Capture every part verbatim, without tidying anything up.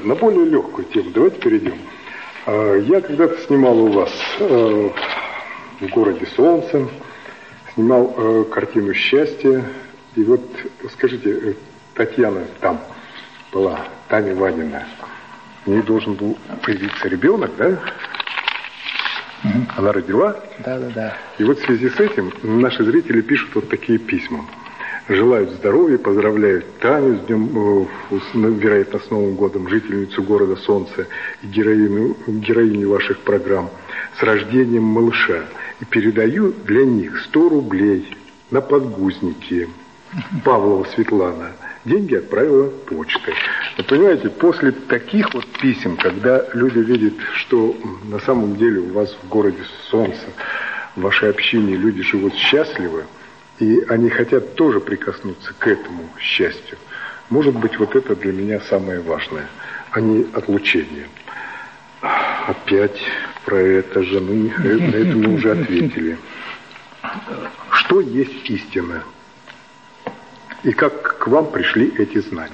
на более легкую тему. Давайте перейдем. Я когда-то снимал у вас в городе Солнце, снимал картину «Счастье». И вот, скажите, Татьяна там была, Таня Ванина. У нее должен был появиться ребенок, да? Угу. Она родила? Да, да, да. И вот в связи с этим наши зрители пишут вот такие письма. Желают здоровья, поздравляют Таню с днем, вероятно, с Новым годом, жительницу города Солнца и героиню, героиню ваших программ, с рождением малыша. И передаю для них сто рублей на подгузники. Павлова Светлана. Деньги отправила почтой. Вы понимаете, после таких вот писем, когда люди видят, что на самом деле у вас в городе Солнце, в вашей общине люди живут счастливо, и они хотят тоже прикоснуться к этому счастью. Может быть, вот это для меня самое важное, а не отлучение. Опять про это же, мы, на это мы уже ответили. Что есть истина? И как к вам пришли эти знания?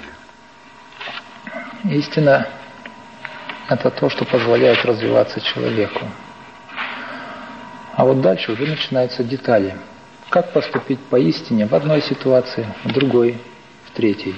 Истина – это то, что позволяет развиваться человеку. А вот дальше уже начинаются детали. Как поступить по истине в одной ситуации, в другой, в третьей.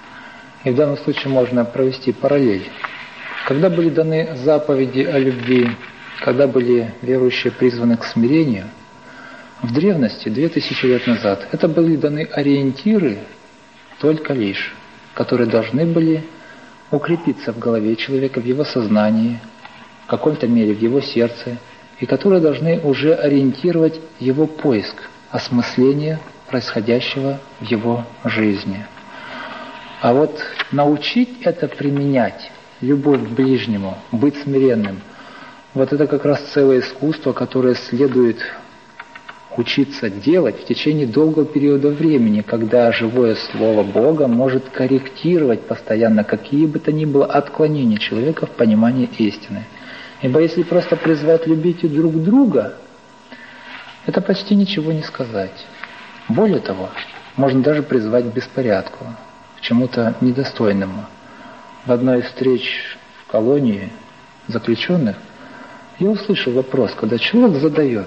И в данном случае можно провести параллель. Когда были даны заповеди о любви, когда были верующие призваны к смирению, в древности, две тысячи лет назад, это были даны ориентиры только лишь, которые должны были укрепиться в голове человека, в его сознании, в какой-то мере в его сердце, и которые должны уже ориентировать его поиск, осмысление происходящего в его жизни. А вот научить это применять, любовь к ближнему, быть смиренным, вот это как раз целое искусство, которое следует учиться делать в течение долгого периода времени, когда живое слово Бога может корректировать постоянно какие бы то ни было отклонения человека в понимании истины. Ибо если просто призвать любить друг друга, это почти ничего не сказать. Более того, можно даже призвать к беспорядку, к чему-то недостойному. В одной из встреч в колонии заключенных я услышал вопрос, когда человек задает: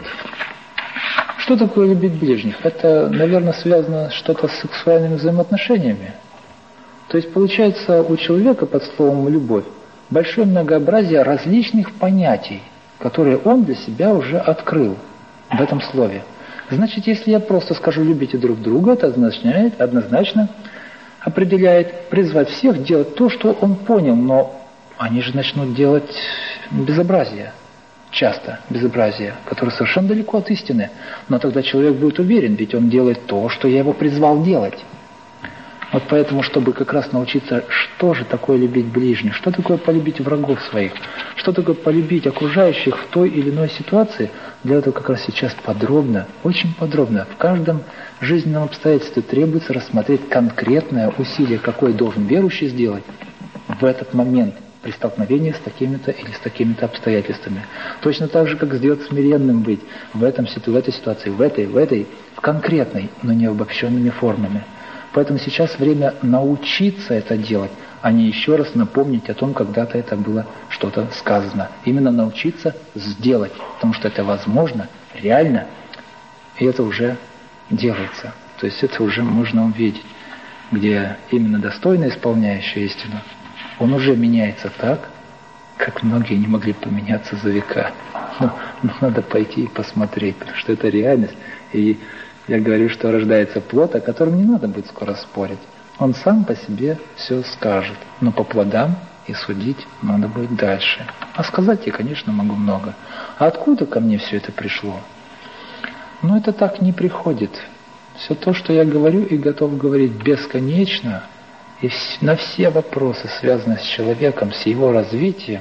что такое любить ближних? Это, наверное, связано что-то с сексуальными взаимоотношениями. То есть, получается, у человека под словом «любовь» большое многообразие различных понятий, которые он для себя уже открыл в этом слове. Значит, если я просто скажу «любите друг друга», это означает, однозначно определяет призвать всех делать то, что он понял, но они же начнут делать безобразие. Часто безобразие, которое совершенно далеко от истины. Но тогда человек будет уверен, ведь он делает то, что я его призвал делать. Вот поэтому, чтобы как раз научиться, что же такое любить ближних, что такое полюбить врагов своих, что такое полюбить окружающих в той или иной ситуации, для этого как раз сейчас подробно, очень подробно, в каждом жизненном обстоятельстве требуется рассмотреть конкретное усилие, какое должен верующий сделать в этот момент при столкновении с такими-то или с такими-то обстоятельствами. Точно так же, как сделать смиренным быть в, этом, в этой ситуации, в этой, в этой, в конкретной, но не обобщенными формами. Поэтому сейчас время научиться это делать, а не еще раз напомнить о том, когда-то это было что-то сказано. Именно научиться сделать, потому что это возможно, реально, и это уже делается. То есть это уже можно увидеть, где именно достойно исполняющий истину, он уже меняется так, как многие не могли поменяться за века. Но, но надо пойти и посмотреть, потому что это реальность. И я говорю, что рождается плод, о котором не надо будет скоро спорить. Он сам по себе все скажет. Но по плодам и судить надо будет дальше. А сказать я, конечно, могу много. А откуда ко мне все это пришло? Ну, это так не приходит. Все то, что я говорю и готов говорить бесконечно, и на все вопросы, связанные с человеком, с его развитием,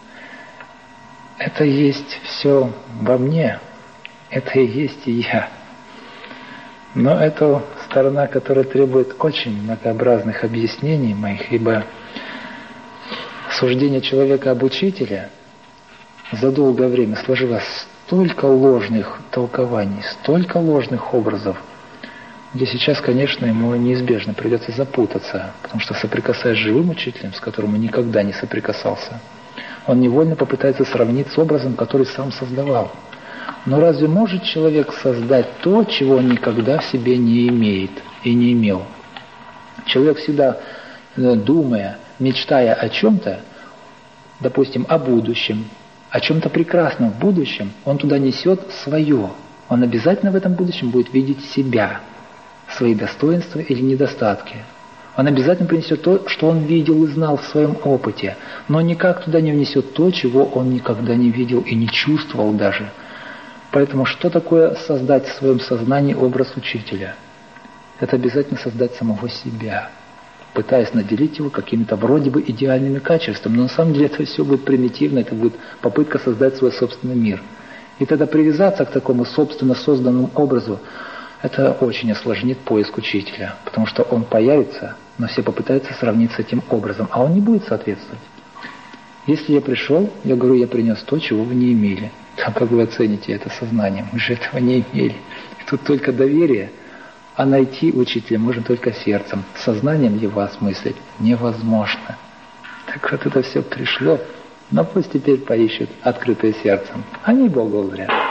это есть все во мне. Это и есть и я. Но это сторона, которая требует очень многообразных объяснений моих, ибо суждение человека об учителе за долгое время сложилось столько ложных толкований, столько ложных образов. где сейчас, конечно, ему неизбежно придется запутаться, потому что, соприкасаясь с живым учителем, с которым он никогда не соприкасался, он невольно попытается сравнить с образом, который сам создавал. Но разве может человек создать то, чего он никогда в себе не имеет и не имел? Человек всегда, думая, мечтая о чем-то, допустим, о будущем, о чем-то прекрасном в будущем, он туда несет свое. Он обязательно в этом будущем будет видеть себя, свои достоинства или недостатки. Он обязательно принесет то, что он видел и знал в своем опыте, но никак туда не внесет то, чего он никогда не видел и не чувствовал даже. Поэтому что такое создать в своем сознании образ учителя? Это обязательно создать самого себя, пытаясь наделить его какими-то вроде бы идеальными качествами, но на самом деле это все будет примитивно, это будет попытка создать свой собственный мир. И тогда привязаться к такому собственно созданному образу, это очень осложнит поиск учителя, потому что он появится, но все попытаются сравнить с этим образом, а он не будет соответствовать. Если я пришел, я говорю, я принес то, чего вы не имели. А как вы оцените это сознанием? Мы же этого не имели. И тут только доверие, а найти учителя можно только сердцем. Сознанием его осмыслить невозможно. Так вот это все пришло, но пусть теперь поищут открытое сердцем. Они Богу говорят.